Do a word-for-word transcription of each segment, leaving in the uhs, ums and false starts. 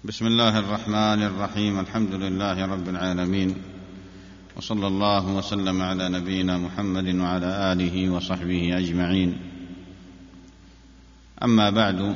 بسم الله الرحمن الرحيم. الحمد لله رب العالمين، وصلى الله وسلم على نبينا محمد وعلى آله وصحبه أجمعين. أما بعد،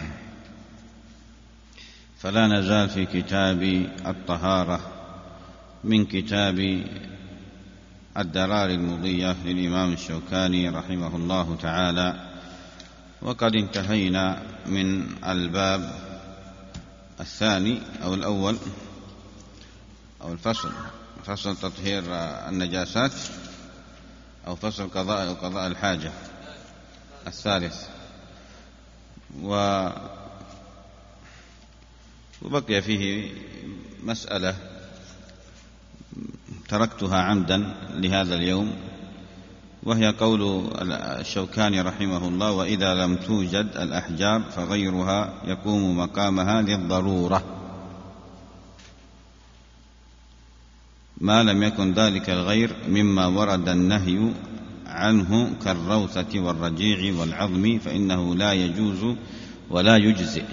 فلا نزال في كتاب الطهارة من كتاب الدرار المضية للإمام الشوكاني رحمه الله تعالى، وقد انتهينا من الباب الثاني أو الأول أو الفصل فصل تطهير النجاسات أو فصل قضاء أو قضاء الحاجة الثالث، وبقي فيه مسألة تركتها عمدا لهذا اليوم، وهي قول الشوكاني رحمه الله: وإذا لم توجد الأحجار فغيرها يقوم مقامها للضرورة، ما لم يكن ذلك الغير مما ورد النهي عنه كالروثة والرجيع والعظم، فإنه لا يجوز ولا يجزئ.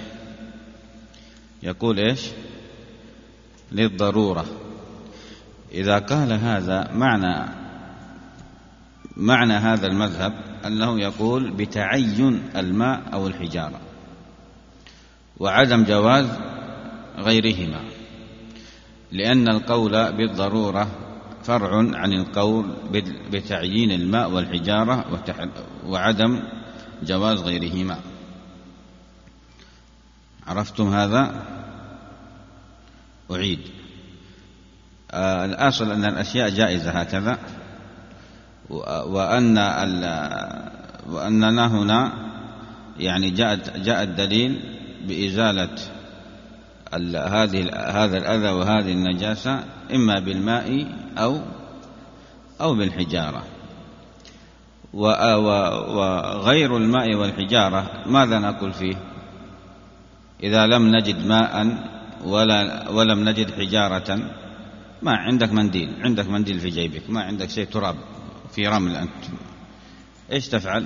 يقول إيش؟ للضرورة. إذا قال هذا معنى معنى هذا المذهب أنه يقول بتعين الماء أو الحجارة وعدم جواز غيرهما، لأن القول بالضرورة فرع عن القول بتعيين الماء والحجارة وعدم جواز غيرهما. عرفتم هذا؟ أعيد. آه الأصل أن الأشياء جائزة هكذا، وأن وأننا هنا يعني جاء جاء الدليل بإزالة هذه هذا الأذى وهذه النجاسة إما بالماء أو أو بالحجارة. وغير الماء والحجارة ماذا نقول فيه؟ إذا لم نجد ماء ولا ولم نجد حجارة، ما عندك منديل، عندك منديل في جيبك، ما عندك شيء، تراب في رمل، أنت إيش تفعل؟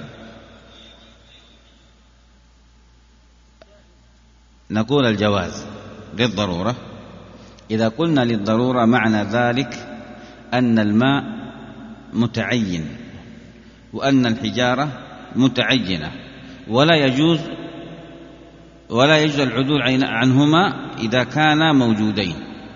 نقول الجواز للضرورة. إذا قلنا للضرورة معنى ذلك أن الماء متعين وأن الحجارة متعينة، ولا يجوز ولا يجوز العدول عنهما إذا كانا موجودين.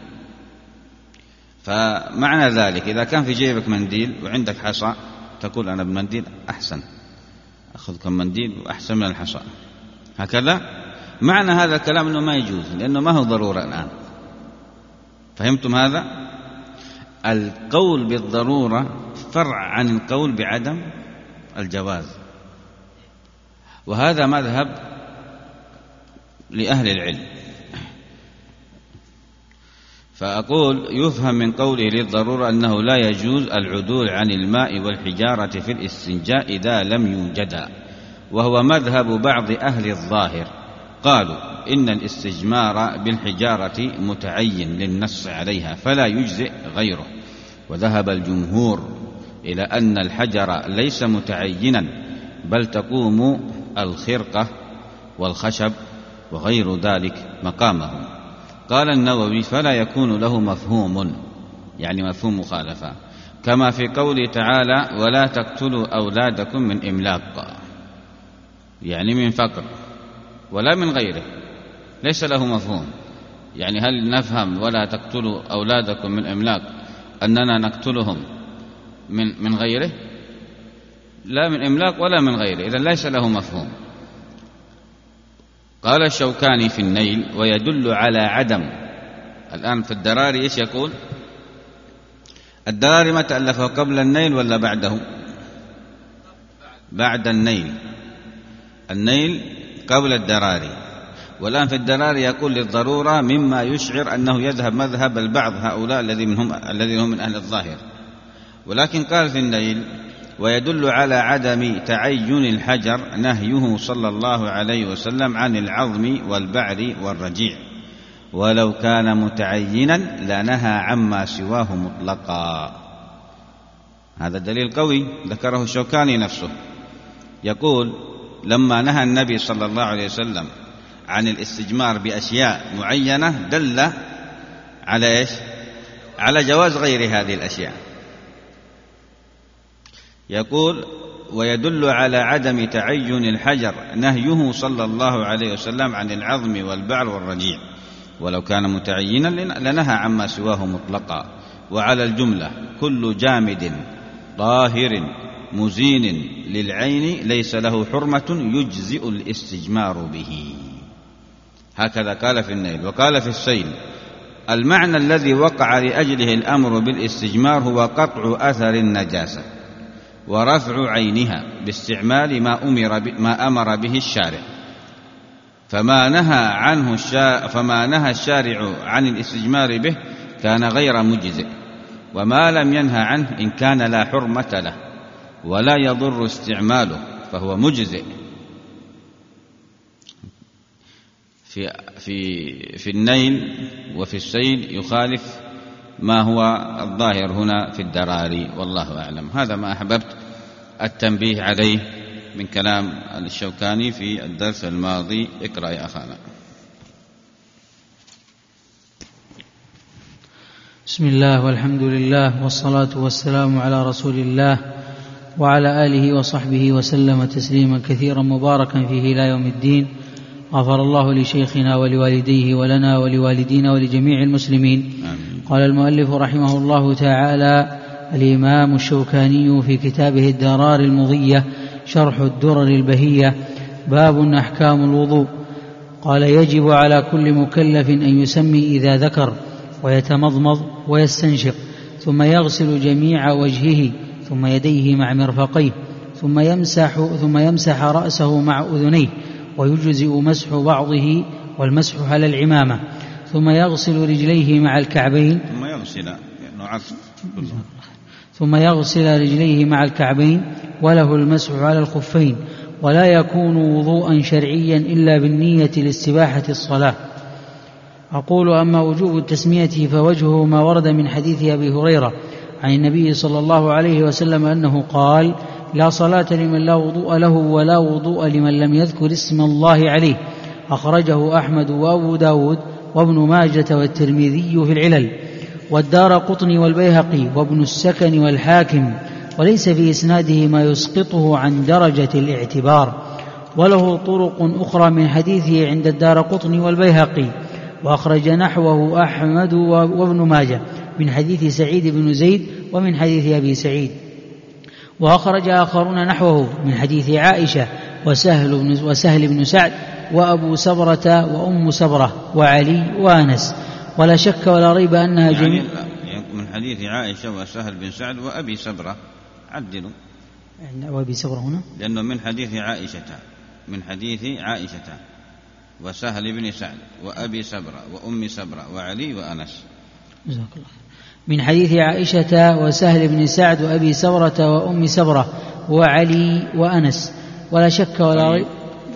فمعنى ذلك إذا كان في جيبك منديل وعندك حصى، تقول أنا بمنديل أحسن، أخذ كم منديل وأحسن من الحصى، هكذا. معنى هذا الكلام أنه ما يجوز، لأنه ما هو ضرورة الآن. فهمتم هذا؟ القول بالضرورة فرع عن القول بعدم الجواز، وهذا مذهب لأهل العلم. فأقول يفهم من قوله للضرورة أنه لا يجوز العدول عن الماء والحجارة في الاستنجاء إذا لم يوجدا، وهو مذهب بعض أهل الظاهر. قالوا إن الاستجمار بالحجارة متعين للنص عليها فلا يجزئ غيره، وذهب الجمهور إلى أن الحجر ليس متعينا، بل تقوم الخرقة والخشب وغير ذلك مقامه. قال النووي فلا يكون له مفهوم، يعني مفهوم مخالفة، كما في قوله تعالى ولا تقتلوا أولادكم من إملاق، يعني من فقر، ولا من غيره، ليس له مفهوم. يعني هل نفهم ولا تقتلوا أولادكم من إملاق أننا نقتلهم من من غيره؟ لا من إملاق ولا من غيره، إذن ليس له مفهوم. قال الشوكاني في النيل ويدل على عدم. الآن في الدراري إيش يقول؟ الدراري ما تألفه قبل النيل ولا بعده؟ بعد النيل. النيل قبل الدراري، والآن في الدراري يقول للضرورة مما يشعر أنه يذهب مذهب البعض هؤلاء الذين هم الذين هم من أهل الظاهر. ولكن قال في النيل ويدل على عدم تعين الحجر نهيه صلى الله عليه وسلم عن العظم والبعر والرجيع، ولو كان متعينا لنهى عما سواه مطلقا. هذا دليل قوي ذكره الشوكاني نفسه، يقول لما نهى النبي صلى الله عليه وسلم عن الاستجمار بأشياء معينة دل على إيش؟ على جواز غير هذه الأشياء. يقول: ويدل على عدم تعين الحجر نهيه صلى الله عليه وسلم عن العظم والبعر والرجيع، ولو كان متعينا لنهى عما سواه مطلقا. وعلى الجملة كل جامد طاهر مزين للعين ليس له حرمة يجزئ الاستجمار به. هكذا قال في النيل. وقال في السيل: المعنى الذي وقع لأجله الأمر بالاستجمار هو قطع أثر النجاسة ورفع عينها باستعمال ما أمر ما أمر به الشارع، فما نهى عنه الشارع فما نهى الشارع عن الاستجمار به كان غير مجزئ، وما لم ينهى عنه إن كان لا حرمة له ولا يضر استعماله فهو مجزئ. في في في النيل وفي السيل يخالف ما هو الظاهر هنا في الدراري، والله أعلم. هذا ما أحببت التنبيه عليه من كلام الشوكاني في الدرس الماضي. اقرأ يا أخانا. بسم الله والحمد لله والصلاة والسلام على رسول الله وعلى آله وصحبه وسلم تسليما كثيرا مباركا فيه إلى يوم الدين. غفر الله لشيخنا ولوالديه ولنا ولوالدينا ولجميع المسلمين. آمين. قال المؤلف رحمه الله تعالى: الإمام الشوكاني في كتابه الدرار المضية شرح الدرر البهية: باب أحكام الوضوء. قال: يجب على كل مكلف أن يسمي إذا ذكر ويتمضمض ويستنشق، ثم يغسل جميع وجهه ثم يديه مع مرفقيه، ثم يمسح, ثم يمسح رأسه مع أذنيه، ويجزئ مسح بعضه والمسح على العمامة، ثم يغسل رجليه مع الكعبين ثم يغسل ثم يغسل رجليه مع الكعبين، وله المسح على الخفين، ولا يكون وضوءا شرعيا إلا بالنية لاستباحة الصلاة. أقول: أما وجوب التسمية فوجهه ما ورد من حديث أبي هريرة عن النبي صلى الله عليه وسلم أنه قال: لا صلاة لمن لا وضوء له ولا وضوء لمن لم يذكر اسم الله عليه. أخرجه أحمد وأبو داود وابن ماجة والترمذي في العلل، والدارقطني والبيهقي وابن السكن والحاكم، وليس في إسناده ما يسقطه عن درجة الاعتبار. وله طرق أخرى من حديثه عند الدارقطني والبيهقي، وأخرج نحوه أحمد وابن ماجة من حديث سعيد بن زيد ومن حديث أبي سعيد، وأخرج آخرون نحوه من حديث عائشة وسهل بن, وسهل بن سعد وأبو سبرة وأم سبرة وعلي وأنس. ولا شك ولا ريب أنها جميع يعني من حديث عائشة وسهل بن سعد وأبي سبرة. عدلوا وأبي سبرة هنا لأنه من حديث عائشة من حديث عائشة وسهل بن سعد وأبي سبرة وأم سبرة وعلي وأنس. جزاك الله. من حديث عائشة وسهل بن سعد وأبي سبرة وأم سبرة وعلي وأنس. ولا شك ولا ريب.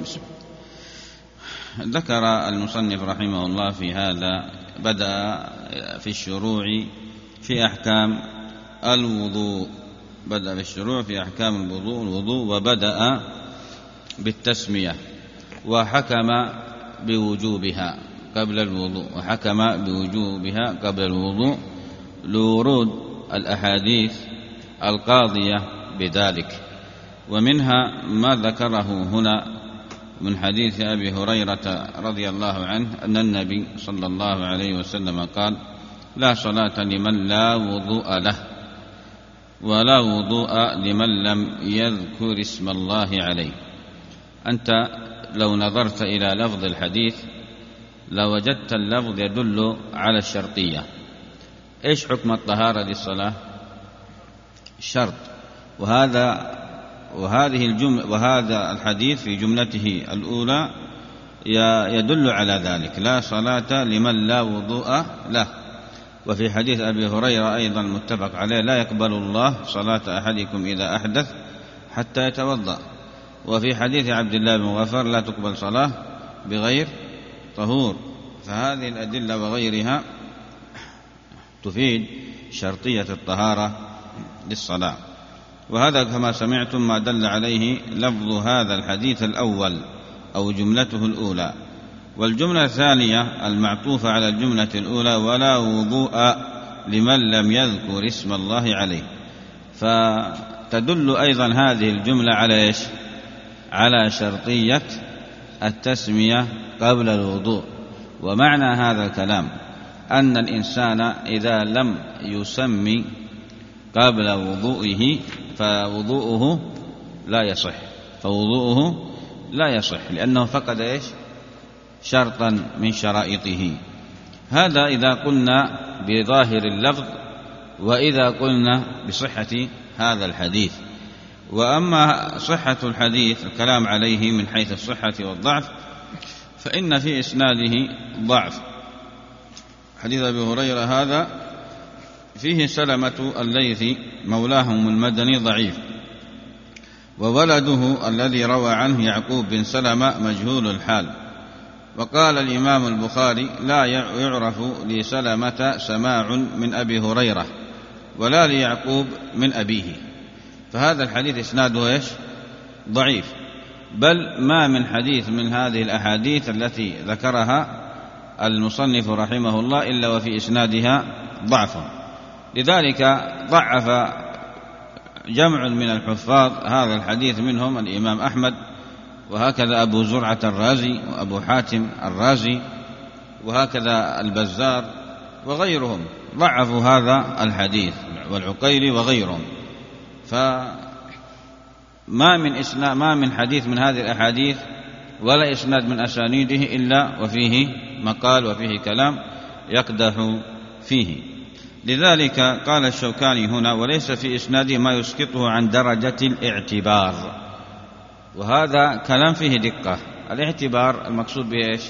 ذكر المصنف رحمه الله في هذا بدأ في الشروع في أحكام الوضوء بدأ في الشروع في أحكام الوضوء الوضوء وبدأ بالتسمية، وحكم بوجوبها قبل الوضوء وحكم بوجوبها قبل الوضوء لورود الأحاديث القاضية بذلك. ومنها ما ذكره هنا من حديث أبي هريرة رضي الله عنه أن النبي صلى الله عليه وسلم قال: لا صلاة لمن لا وضوء له ولا وضوء لمن لم يذكر اسم الله عليه. أنت لو نظرت إلى لفظ الحديث لوجدت اللفظ يدل على الشرطية. إيش حكم الطهارة للصلاة؟ شرط. وهذا وهذه الجملة وهذا الحديث في جملته الأولى يدل على ذلك: لا صلاة لمن لا وضوء له. وفي حديث أبي هريرة أيضا متفق عليه: لا يقبل الله صلاة أحدكم إذا أحدث حتى يتوضأ. وفي حديث عبد الله بن مغفر: لا تقبل صلاة بغير طهور. فهذه الأدلة وغيرها تفيد شرطية الطهارة للصلاة. وهذا كما سمعتم ما دل عليه لفظ هذا الحديث الأول أو جملته الأولى. والجملة الثانية المعطوفة على الجملة الأولى ولا وضوء لمن لم يذكر اسم الله عليه، فتدل أيضا هذه الجملة على إيش؟ على شرطية التسمية قبل الوضوء. ومعنى هذا الكلام أن الإنسان إذا لم يسمي قبل وضوئه فوضوءه لا يصح فوضوءه لا يصح لأنه فقد إيش؟ شرطا من شرائطه. هذا إذا قلنا بظاهر اللفظ، وإذا قلنا بصحة هذا الحديث. وأما صحة الحديث الكلام عليه من حيث الصحة والضعف، فإن في إسناده ضعف. حديث أبي هريرة هذا فيه سلمة الليثي مولاهم المدني ضعيف، وولده الذي روى عنه يعقوب بن سلمة مجهول الحال. وقال الإمام البخاري لا يعرف لسلمة سماع من أبي هريرة ولا ليعقوب من أبيه، فهذا الحديث إسناده إيش؟ ضعيف. بل ما من حديث من هذه الأحاديث التي ذكرها المصنف رحمه الله إلا وفي إسنادها ضعف. لذلك ضعف جمع من الحفاظ هذا الحديث، منهم الإمام أحمد، وهكذا أبو زرعة الرازي وأبو حاتم الرازي، وهكذا البزار وغيرهم ضعفوا هذا الحديث، والعقيلي وغيرهم. فما من إسناد ما من حديث من هذه الأحاديث ولا إسناد من أسانيده إلا وفيه مقال وفيه كلام يقدح فيه. لذلك قال الشوكاني هنا وليس في إسناده ما يسقطه عن درجة الاعتبار، وهذا كلام فيه دقة. الاعتبار المقصود به إيش؟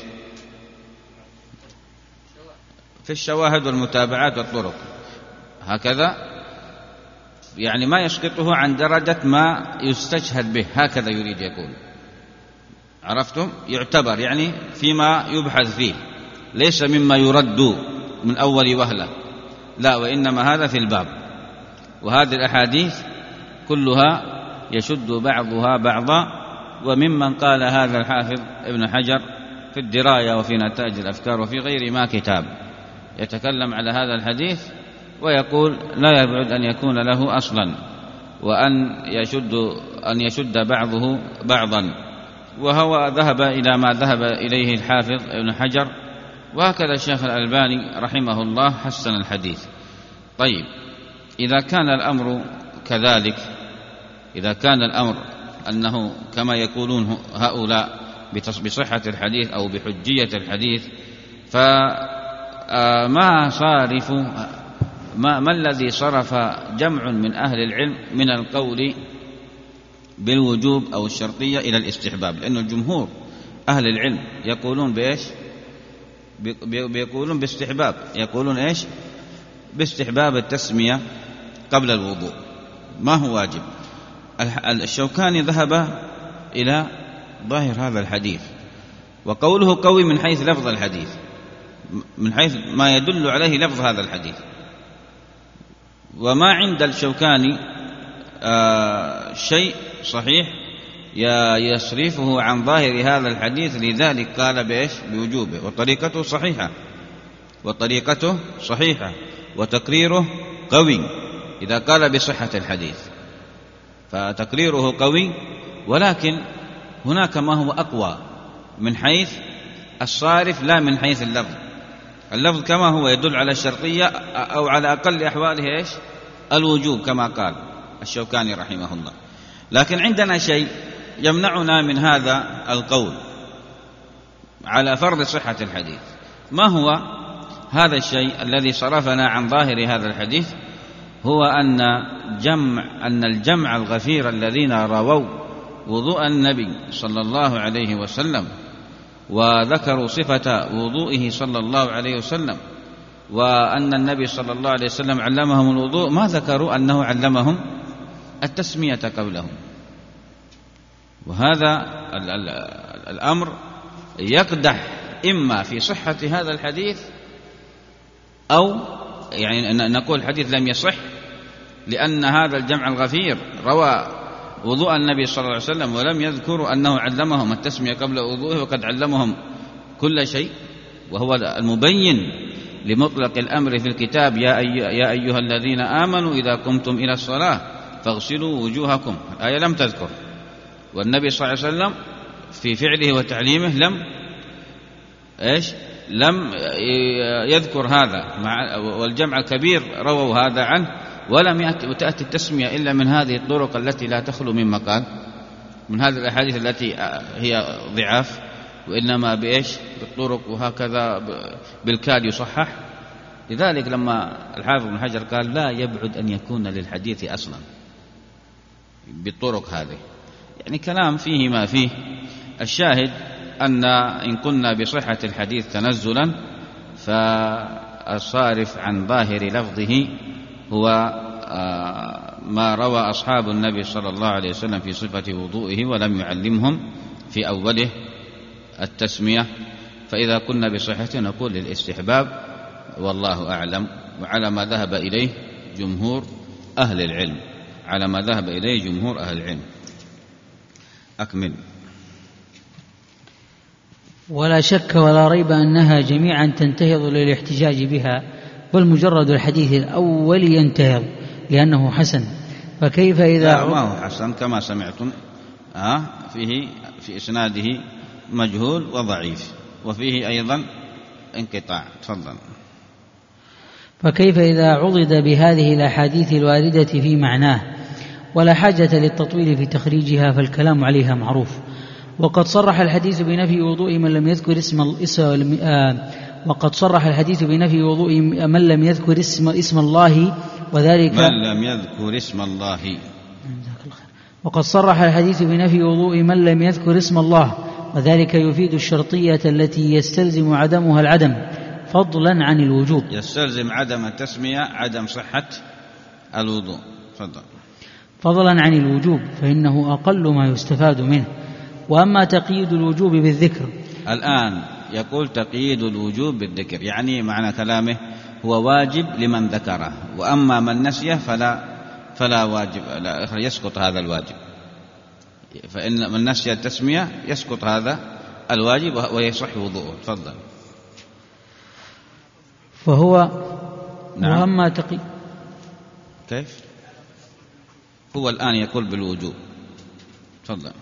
في الشواهد والمتابعات والطرق، هكذا يعني ما يسقطه عن درجة ما يستشهد به، هكذا يريد يقول. عرفتم؟ يعتبر يعني فيما يبحث فيه، ليس مما يرد من أول وهلة، لا، وإنما هذا في الباب. وهذه الأحاديث كلها يشد بعضها بعضا. وممن قال هذا الحافظ ابن حجر في الدراية وفي نتائج الأفكار وفي غير ما كتاب يتكلم على هذا الحديث ويقول لا يبعد أن يكون له أصلا، وأن يشد أن يشد بعضه بعضا. وهو ذهب إلى ما ذهب إليه الحافظ ابن حجر، وهكذا الشيخ الألباني رحمه الله حسن الحديث. طيب، إذا كان الأمر كذلك، إذا كان الأمر أنه كما يقولون هؤلاء بصحة الحديث أو بحجية الحديث، فما صارف ما, ما الذي صرف جمع من أهل العلم من القول بالوجوب أو الشرطية إلى الاستحباب؟ لأن الجمهور أهل العلم يقولون بإيش؟ بيقولون باستحباب، يقولون إيش؟ باستحباب التسمية قبل الوضوء، ما هو واجب. الشوكاني ذهب إلى ظاهر هذا الحديث، وقوله قوي من حيث لفظ الحديث، من حيث ما يدل عليه لفظ هذا الحديث. وما عند الشوكاني آه شيء صحيح يصرفه عن ظاهر هذا الحديث، لذلك قال بإيش؟ بوجوبه. وطريقته صحيحة وطريقته صحيحة وتقريره قوي إذا قال بصحة الحديث، فتقريره قوي. ولكن هناك ما هو أقوى من حيث الصارف لا من حيث اللفظ. اللفظ كما هو يدل على الشرطية أو على أقل أحواله إيش؟ الوجوب كما قال الشوكاني رحمه الله. لكن عندنا شيء يمنعنا من هذا القول على فرض صحة الحديث. ما هو هذا الشيء الذي صرفنا عن ظاهر هذا الحديث؟ هو أن جمع أن الجمع الغفير الذين رووا وضوء النبي صلى الله عليه وسلم وذكروا صفة وضوئه صلى الله عليه وسلم، وأن النبي صلى الله عليه وسلم علمهم الوضوء، ما ذكروا أنه علمهم التسمية قبلهم. وهذا الأمر يقدح إما في صحة هذا الحديث، أو يعني نقول الحديث لم يصح لأن هذا الجمع الغفير روى وضوء النبي صلى الله عليه وسلم ولم يذكروا أنه علمهم التسمية قبل وضوءه، وقد علمهم كل شيء، وهو المبين لمطلق الأمر في الكتاب: يا, أي يا أيها الذين آمنوا إذا قمتم إلى الصلاة فاغسلوا وجوهكم. الآية لم تذكر، والنبي صلى الله عليه وسلم في فعله وتعليمه لم إيش لم يذكر هذا، مع والجمع الكبير رووا هذا عنه، ولم تأتي التسمية إلا من هذه الطرق التي لا تخلو من مقال، من هذه الأحاديث التي هي ضعاف، وإنما بإيش بالطرق، وهكذا بالكاد يصحح. لذلك لما الحافظ بن حجر قال لا يبعد أن يكون للحديث أصلا بالطرق هذه، يعني كلام فيه ما فيه. الشاهد أن إن كنا بصحة الحديث تنزلا، فالصارف عن ظاهر لفظه هو ما روى أصحاب النبي صلى الله عليه وسلم في صفة وضوئه ولم يعلمهم في أوله التسمية. فإذا كنا بصحة نقول للاستحباب، والله أعلم، وعلى ما ذهب إليه جمهور أهل العلم، على ما ذهب إليه جمهور أهل العلم. أكمل. ولا شك ولا ريب أنها جميعا تنتهض للاحتجاج بها، بل مجرد الحديث الأول ينتهض لأنه حسن. فكيف إذا لا ما هو حسن كما سمعتم، آه فيه في إسناده مجهول وضعيف، وفيه أيضا انقطاع. تفضل. فكيف إذا عضد بهذه الأحاديث الواردة في معناه، ولا حاجة للتطويل في تخريجها، فالكلام عليها معروف. وقد صرح الحديث بنفي وضوء من لم يذكر اسم الاسم آه وقد صرح الحديث بنفي وضوء من لم يذكر اسم اسم الله، وذلك من لم يذكر اسم الله وقد صرح الحديث بنفي وضوء من لم يذكر اسم الله، وذلك يفيد الشرطية التي يستلزم عدمها العدم، فضلا عن الوجوب. يستلزم عدم التسمية عدم صحة الوضوء. فضل. فضلا عن الوجوب، فإنه أقل ما يستفاد منه. وأما تقييد الوجوب بالذكر، الآن يقول تقييد الوجوب بالذكر، يعني معنى كلامه هو واجب لمن ذكره، وأما من نسيه فلا فلا واجب، لا يسقط هذا الواجب. فإن من نسي التسمية يسقط هذا الواجب ويصح وضوءه. تفضل. فهو نعم. وأما تقي كيف هو الآن يقول بالوجوب. تفضل.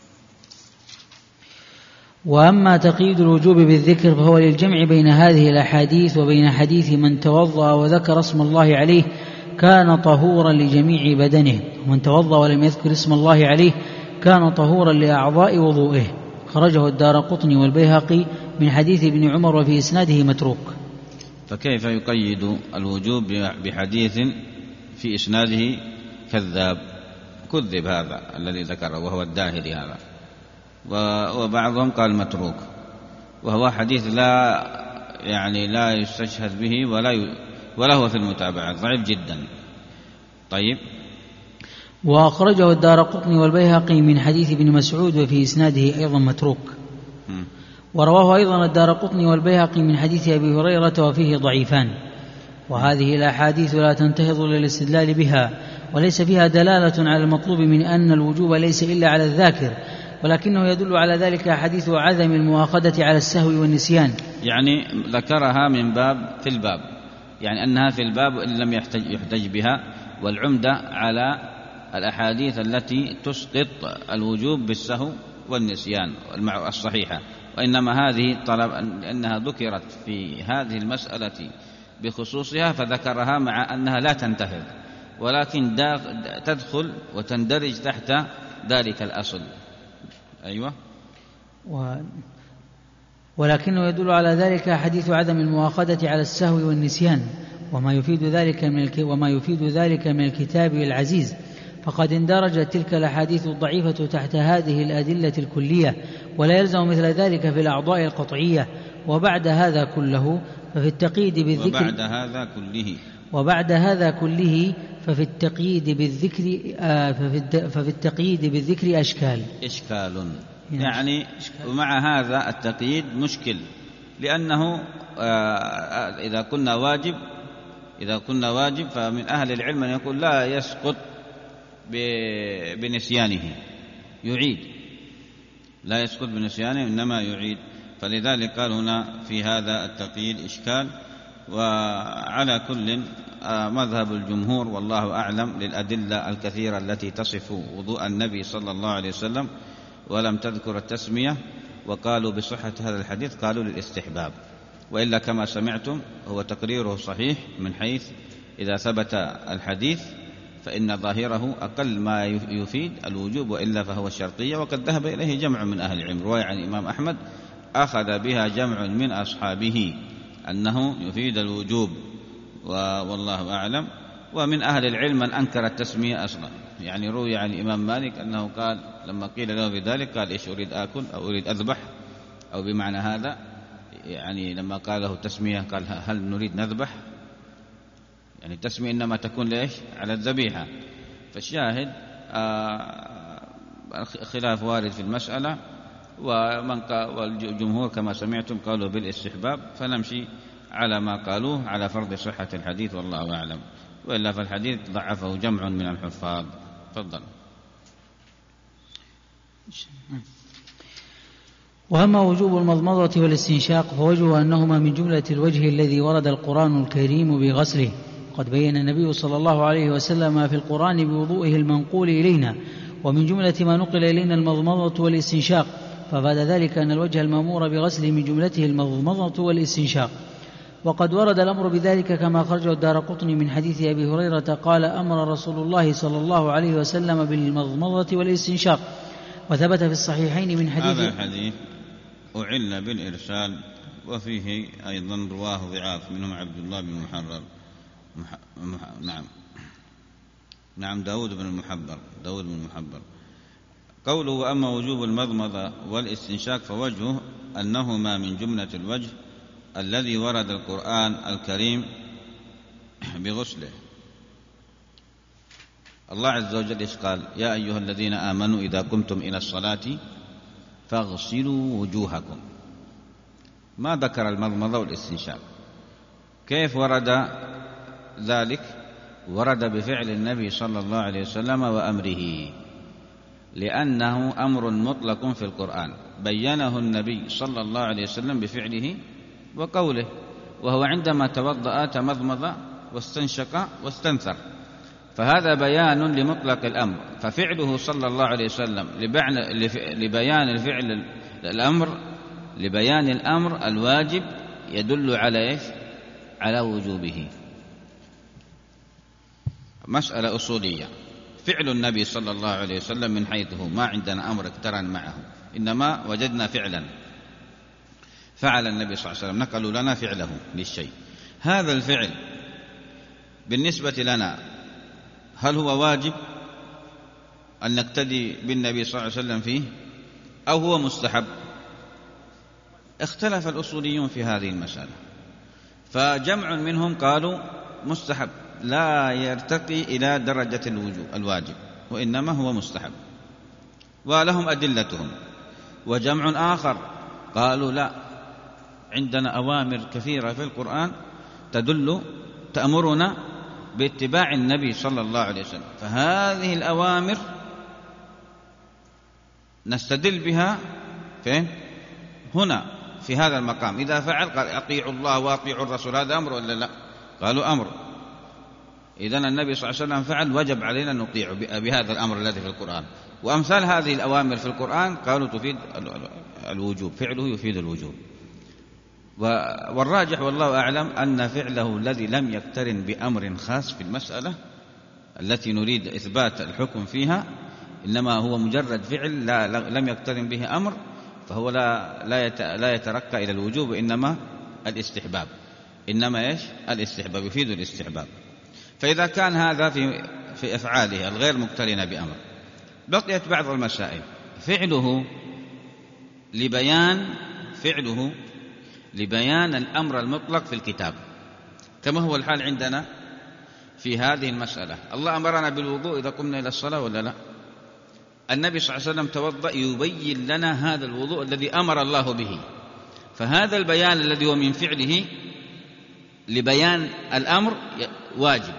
وأما تقييد الوجوب بالذكر فهو للجمع بين هذه الأحاديث وبين حديث من توضأ وذكر اسم الله عليه كان طهورا لجميع بدنه، ومن توضأ ولم يذكر اسم الله عليه كان طهورا لأعضاء وضوئه. خرجه الدارقطني والبيهقي من حديث ابن عمر، وفي إسناده متروك. فكيف يقيد الوجوب بحديث في إسناده كذاب؟ كذب هذا الذي ذكره، وهو الداهري هذا، وبعضهم قال متروك، وهو حديث لا يعني لا يستشهد به ولا ي... ولا هو في المتابعة، ضعيف جدا. طيب. وأخرجه الدارقطني والبيهقي من حديث ابن مسعود، وفي إسناده أيضا متروك. م. ورواه أيضا الدارقطني والبيهقي من حديث أبي هريرة، وفيه ضعيفان. وهذه الأحاديث لا تنتهض للاستدلال بها، وليس فيها دلالة على المطلوب من أن الوجوب ليس إلا على الذاكر، ولكنه يدل على ذلك حديث عدم المؤاخذة على السهو والنسيان. يعني ذكرها من باب في الباب، يعني أنها في الباب إن لم يحتج, يحتج بها، والعمدة على الأحاديث التي تسقط الوجوب بالسهو والنسيان الصحيحة. وإنما هذه طلب أنها ذكرت في هذه المسألة بخصوصها، فذكرها مع أنها لا تنتهض، ولكن تدخل وتندرج تحت ذلك الأصل. أيوة. و... ولكنه يدل على ذلك حديث عدم المؤاخذة على السهو والنسيان، وما يفيد ذلك من الك... وما يفيد ذلك من الكتاب العزيز، فقد اندرجت تلك الأحاديث الضعيفة تحت هذه الأدلة الكلية، ولا يلزم مثل ذلك في الأعضاء القطعية. وبعد هذا كله ففي التقييد بالذكر وبعد هذا كله وبعد هذا كله ففي التقييد بالذكر آه ففي, ففي التقييد بالذكر أشكال إشكال يعني إشكال. ومع هذا التقييد مشكل، لأنه آه إذا كنا واجب إذا كنا واجب فمن أهل العلم من يقول لا يسقط بنسيانه، يعيد، لا يسقط بنسيانه إنما يعيد. فلذلك قال هنا في هذا التقييد إشكال. وعلى كل مذهب الجمهور والله أعلم للأدلة الكثيرة التي تصف وضوء النبي صلى الله عليه وسلم ولم تذكر التسمية، وقالوا بصحة هذا الحديث قالوا للاستحباب، وإلا كما سمعتم هو تقريره صحيح من حيث إذا ثبت الحديث فإن ظاهره أقل ما يفيد الوجوب، وإلا فهو الشرطية، وقد ذهب إليه جمع من أهل العلم. رواية عن الإمام أحمد أخذ بها جمع من أصحابه أنه يفيد الوجوب، والله أعلم. ومن أهل العلم من أنكر التسمية أصلا، يعني روي عن الإمام مالك أنه قال لما قيل له بذلك قال إيش أريد آكل أو أريد أذبح، أو بمعنى هذا يعني لما قال له التسمية قال هل نريد نذبح، يعني التسمية إنما تكون ليش على الذبيحة. فالشاهد آه خلاف وارد في المسألة، ومن والجمهور كما سمعتم قالوا بالاستحباب، فنمشي على ما قالوه على فرض صحة الحديث والله أعلم، وإلا فالحديث ضعفه جمع من الحفاظ. تفضل. وأما وجوب المضمضة والاستنشاق فوجهه أنهما من جملة الوجه الذي ورد القرآن الكريم بغسله. قد بين النبي صلى الله عليه وسلم ما في القرآن بوضوئه المنقول إلينا، ومن جملة ما نقل إلينا المضمضة والاستنشاق، فبعد ذلك أن الوجه المأمور بغسله من جملته المضمضة والاستنشاق. وقد ورد الأمر بذلك كما خرجه الدارقطني من حديث أبي هريرة قال أمر رسول الله صلى الله عليه وسلم بالمضمضة والاستنشاق. وثبت في الصحيحين من حديث هذا الحديث أعل بالإرسال، وفيه أيضا رواه ضعاف منهم عبد الله بن محرر مح... مح... نعم نعم داود بن المحبر داود بن المحبر قوله وأما وجوب المضمضة والاستنشاق فوجهه أنهما من جملة الوجه الذي ورد القرآن الكريم بغسله. الله عز وجل إيش قال؟ يا أيها الذين آمنوا إذا قمتم إلى الصلاة فاغسلوا وجوهكم. ما ذكر المضمضة والاستنشاق. كيف ورد ذلك؟ ورد بفعل النبي صلى الله عليه وسلم وأمره، لأنه أمر مطلق في القرآن بينه النبي صلى الله عليه وسلم بفعله وقوله، وهو عندما توضأ تمضمض واستنشق واستنثر، فهذا بيان لمطلق الأمر. ففعله صلى الله عليه وسلم لبيان الفعل الأمر لبيان الأمر الواجب يدل على إيش؟ على وجوبه. مسألة أصولية. فعل النبي صلى الله عليه وسلم من حيثه ما عندنا أمر اقترن معه، إنما وجدنا فعلا فعل النبي صلى الله عليه وسلم، نقلوا لنا فعله للشيء. هذا الفعل بالنسبة لنا هل هو واجب أن نقتدي بالنبي صلى الله عليه وسلم فيه أو هو مستحب؟ اختلف الأصوليون في هذه المسألة، فجمع منهم قالوا مستحب لا يرتقي إلى درجة الواجب، وإنما هو مستحب ولهم أدلتهم. وجمع آخر قالوا لا، عندنا أوامر كثيرة في القرآن تدل تأمرنا باتباع النبي صلى الله عليه وسلم، فهذه الأوامر نستدل بها فين؟ هنا في هذا المقام. إذا فعل قال أطيعوا الله وأطيعوا الرسول، هذا أمر ولا لا؟ قالوا أمر. إذن النبي صلى الله عليه وسلم فعل، وجب علينا أن نطيع بهذا الأمر الذي في القرآن. وأمثال هذه الأوامر في القرآن قالوا تفيد الوجوب، فعله يفيد الوجوب. والراجح والله أعلم أن فعله الذي لم يقترن بأمر خاص في المسألة التي نريد إثبات الحكم فيها، إنما هو مجرد فعل لا لم يقترن به أمر، فهو لا لا لا يترقى إلى الوجوب، إنما الاستحباب. إنما إيش؟ الاستحباب، يفيد الاستحباب. فإذا كان هذا في في أفعاله الغير مقترنة بأمر، بقيت بعض المسائل. فعله لبيان فعله لبيان الأمر المطلق في الكتاب، كما هو الحال عندنا في هذه المسألة. الله أمرنا بالوضوء إذا قمنا إلى الصلاة ولا لا؟ النبي صلى الله عليه وسلم توضأ يبين لنا هذا الوضوء الذي أمر الله به، فهذا البيان الذي هو من فعله لبيان الأمر واجب.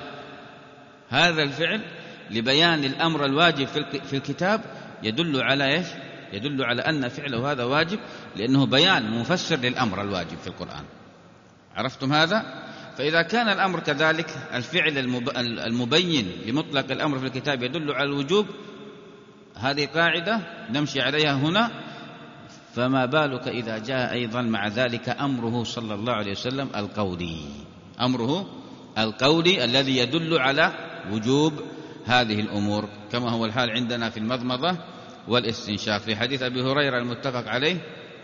هذا الفعل لبيان الأمر الواجب في الكتاب يدل على إيش؟ يدل على أن فعله هذا واجب، لأنه بيان مفسر للأمر الواجب في القرآن. عرفتم هذا؟ فإذا كان الأمر كذلك، الفعل المبين لمطلق الأمر في الكتاب يدل على الوجوب، هذه قاعدة نمشي عليها هنا، فما بالك إذا جاء أيضا مع ذلك أمره صلى الله عليه وسلم القولي، أمره القولي الذي يدل على وجوب هذه الأمور، كما هو الحال عندنا في المضمضة والاستنشاق في حديث أبي هريرة المتفق عليه.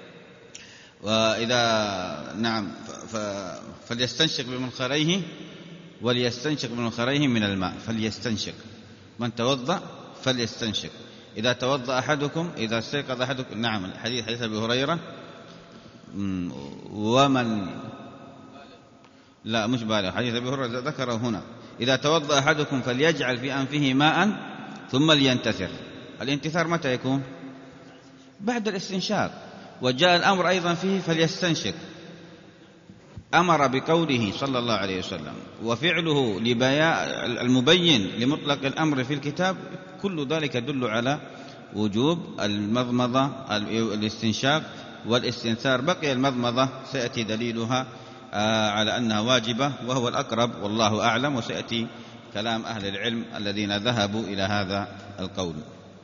وإذا نعم فليستنشق بمنخريه وليستنشق بمنخريه من الماء، فليستنشق من توضأ فليستنشق، إذا توضأ أحدكم إذا استيقظ أحدكم، نعم الحديث حديث أبي هريرة. ومن لا مش بالغ، حديث أبي هريرة ذكره هنا، إذا توضأ أحدكم فليجعل في أنفه ماء ثم لينتثر. الانتثار متى يكون؟ بعد الاستنشاق. وجاء الأمر أيضا فيه فليستنشق، أمر بقوله صلى الله عليه وسلم وفعله المبين لمطلق الأمر في الكتاب، كل ذلك يدل على وجوب المضمضة الاستنشاق والاستنثار. بقي المضمضة سيأتي دليلها على أنها واجبة وهو الأقرب والله أعلم، وسيأتي كلام أهل العلم الذين ذهبوا إلى هذا القول.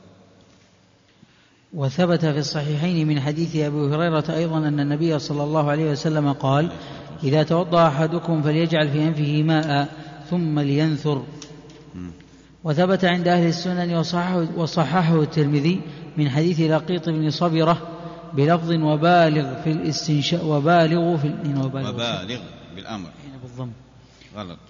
وثبت في الصحيحين من حديث أبي هريرة أيضا أن النبي صلى الله عليه وسلم قال: إذا توضأ أحدكم فليجعل في أنفه ماء ثم لينثر. وثبت عند أهل السنن وصححه الترمذي من حديث لقيط بن صبرة بلفظ وبالغ في الاستنشاق، وبالغ في وبالغ, وبالغ بالأمر بالضم غلط،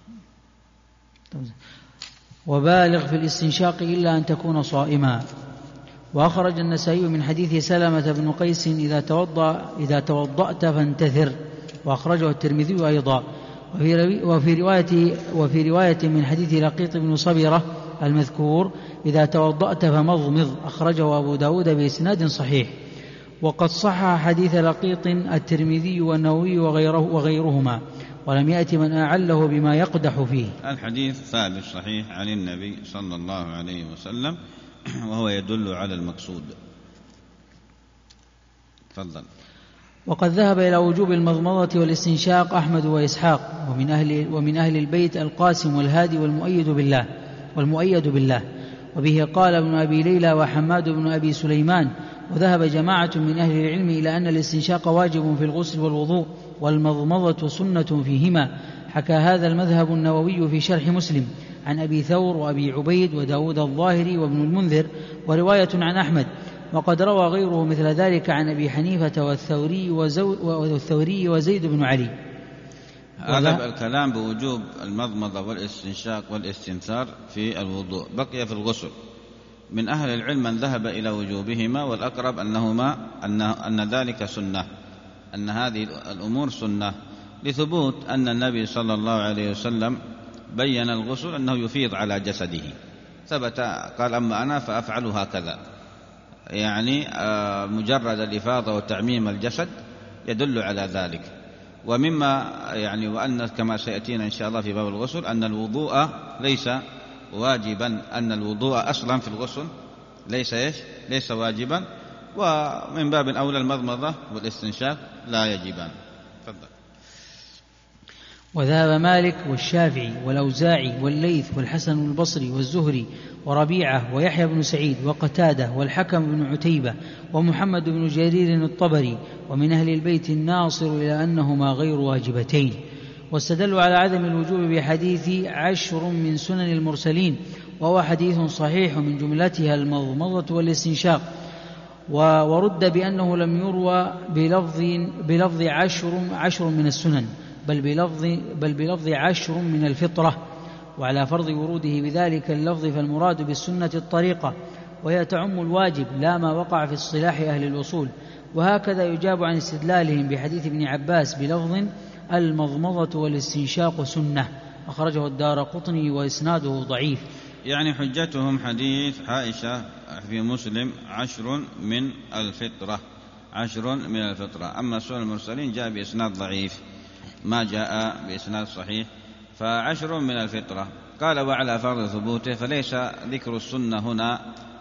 وبالغ في الاستنشاق إلا أن تكون صائما. وأخرج النسائي من حديث سلمة بن قيس: إذا توضأ إذا توضأت فانتثر. وأخرجه الترمذي أيضا. وفي, وفي رواية وفي رواية من حديث لقيط بن صبرة المذكور: إذا توضأت فمضمض. أخرجه أبو داود بإسناد صحيح. وقد صح حديث لقيط الترمذي والنووي وغيره وغيرهما، ولم يأتي من أعله بما يقدح فيه. الحديث ثابت صحيح عن النبي صلى الله عليه وسلم، وهو يدل على المقصود. تفضل. وقد ذهب إلى وجوب المضمضة والاستنشاق أحمد وإسحاق، ومن أهل, ومن أهل البيت القاسم والهادي والمؤيد بالله والمؤيد بالله وبه قال ابن أبي ليلى وحماد بن أبي سليمان. وذهب جماعة من أهل العلم إلى أن الاستنشاق واجب في الغسل والوضوء، والمضمضة سنة فيهما. حكى هذا المذهب النووي في شرح مسلم عن أبي ثور وأبي عبيد وداود الظاهري وابن المنذر، ورواية عن أحمد. وقد روى غيره مثل ذلك عن أبي حنيفة والثوري, والثوري وزيد بن علي. هذا الكلام بوجوب المضمضة والاستنشاق والاستنثار في الوضوء. بقي في الغسل من أهل العلم من ذهب إلى وجوبهما، والأقرب أنهما أن, أن ذلك سنة، أن هذه الأمور سنة، لثبوت أن النبي صلى الله عليه وسلم بين الغسل أنه يفيض على جسده، ثبت قال: أما أنا فأفعل هكذا، يعني مجرد الإفاضة وتعميم الجسد يدل على ذلك. ومما يعني وأن كما سيأتينا إن شاء الله في باب الغسل أن الوضوء ليس واجبا، أن الوضوء أصلا في الغسل ليس إيش ليس واجبا، ومن باب أولى المضمضة والاستنشاق لا يجبان. تفضل. وذهب مالك والشافعي والأوزاعي والليث والحسن البصري والزهري وربيعة ويحيى بن سعيد وقتادة والحكم بن عتيبة ومحمد بن جرير الطبري ومن أهل البيت الناصر إلى أنهما غير واجبتين. واستدلوا على عدم الوجوب بحديث عشر من سنن المرسلين، وهو حديث صحيح من جملتها المضمضة والاستنشاق. ورد بأنه لم يروى بلفظ, بلفظ عشر, عشر من السنن، بل بلفظ, بل بلفظ عشر من الفطرة. وعلى فرض وروده بذلك اللفظ فالمراد بالسنة الطريقة، وهي تعم الواجب لا ما وقع في اصطلاح أهل الوصول. وهكذا يجاب عن استدلالهم بحديث ابن عباس بلفظ المضمضة والاستنشاق سنة. أخرجه الدارقطني وإسناده ضعيف. يعني حجتهم حديث عائشة في مسلم عشر من الفطرة، عشر من الفطرة. أما سنن المرسلين جاء بإسناد ضعيف، ما جاء بإسناد صحيح، فعشر من الفطرة. قال: وعلى فرض ثبوته فليس ذكر السنة هنا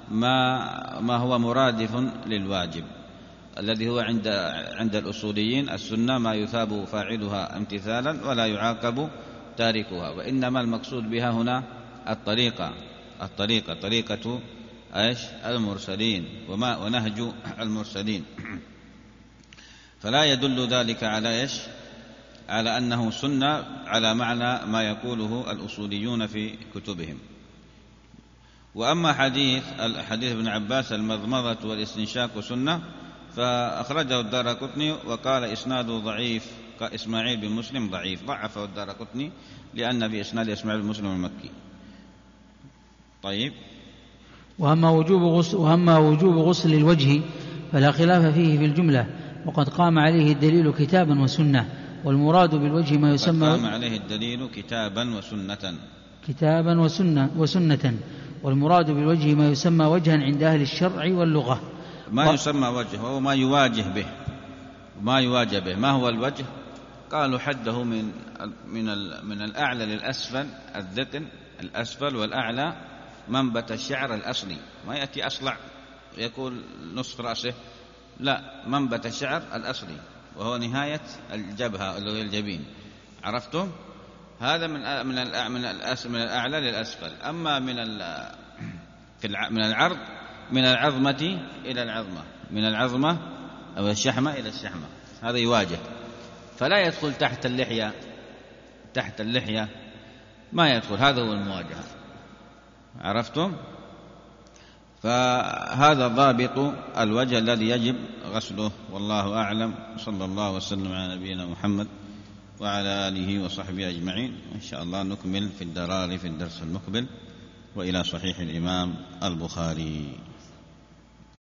ما ما هو مرادف للواجب الذي هو عند عند الأصوليين السنة ما يثاب فاعلها امتثالا ولا يعاقب تاركها، وإنما المقصود بها هنا الطريقة الطريقة طريقة ايش المرسلين وما ونهج المرسلين. فلا يدل ذلك على ايش على أنه سنة على معنى ما يقوله الأصوليون في كتبهم. وأما حديث الحديث ابن عباس المضمضة والاستنشاق سنة فأخرجه الدارقطني وقال إسناده ضعيف كإسماعيل بن مسلم ضعيف، ضعفه الدارقطني لأن بإسناد إسماعيل بن مسلم المكي. طيب. وأما وجوب غسل, وأما وجوب غسل الوجه فلا خلاف فيه في الجملة، وقد قام عليه الدليل كتابا وسنة، والمراد بالوجه ما يسمى قام عليه الدليل كتابا وسنة كتابا وسنة وسنة والمراد بالوجه ما يسمى وجها عند أهل الشرع واللغة. ما و... يسمى وجه هو ما يواجه به ما يواجه به. ما هو الوجه؟ قالوا حده من من من الأعلى للأسفل، الذقن الأسفل والأعلى منبت الشعر الأصلي، ما يأتي أصلع يقول نصف رأسه، لا، منبت الشعر الأصلي وهو نهاية الجبهة اللي هي الجبين. عرفتم؟ هذا من من من من الأعلى للأسفل. أما من في من العرض من العظمة إلى العظمة، من العظمة أو الشحمة إلى الشحمة، هذا يواجه، فلا يدخل تحت اللحية. تحت اللحية ما يدخل، هذا هو المواجهة. عرفتم؟ فهذا ضابط الوجه الذي يجب غسله، والله أعلم. صلى الله وسلم على نبينا محمد وعلى آله وصحبه أجمعين. إن شاء الله نكمل في الدراري في الدرس المقبل. وإلى صحيح الإمام البخاري.